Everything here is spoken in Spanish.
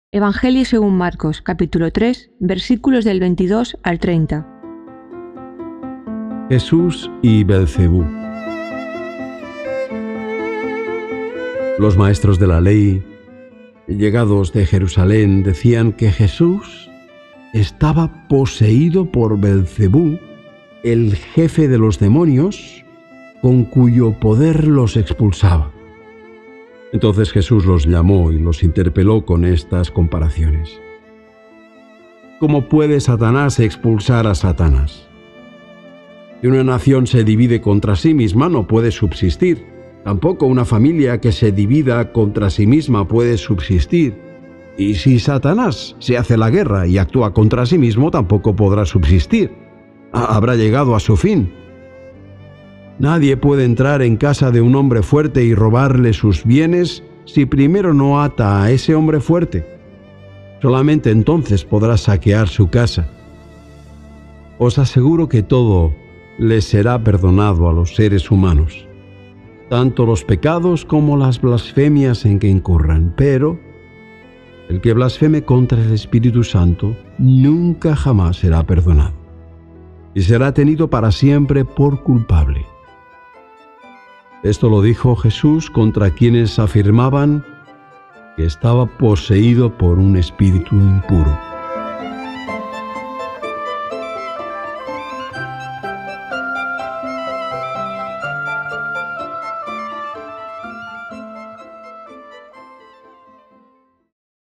Evangelio según Marcos, capítulo 3, versículos del 22 al 30. Jesús y Belcebú. Los maestros de la ley, llegados de Jerusalén, decían que Jesús estaba poseído por Belcebú, el jefe de los demonios, con cuyo poder los expulsaba. Entonces Jesús los llamó y los interpeló con estas comparaciones. ¿Cómo puede Satanás expulsar a Satanás? Si una nación se divide contra sí misma, no puede subsistir. Tampoco una familia que se divida contra sí misma puede subsistir. Y si Satanás se hace la guerra y actúa contra sí mismo, tampoco podrá subsistir. Habrá llegado a su fin. Nadie puede entrar en casa de un hombre fuerte y robarle sus bienes si primero no ata a ese hombre fuerte. Solamente entonces podrá saquear su casa. Os aseguro que todo les será perdonado a los seres humanos, tanto los pecados como las blasfemias en que incurran, pero el que blasfeme contra el Espíritu Santo nunca jamás será perdonado y será tenido para siempre por culpable. Esto lo dijo Jesús contra quienes afirmaban que estaba poseído por un espíritu impuro.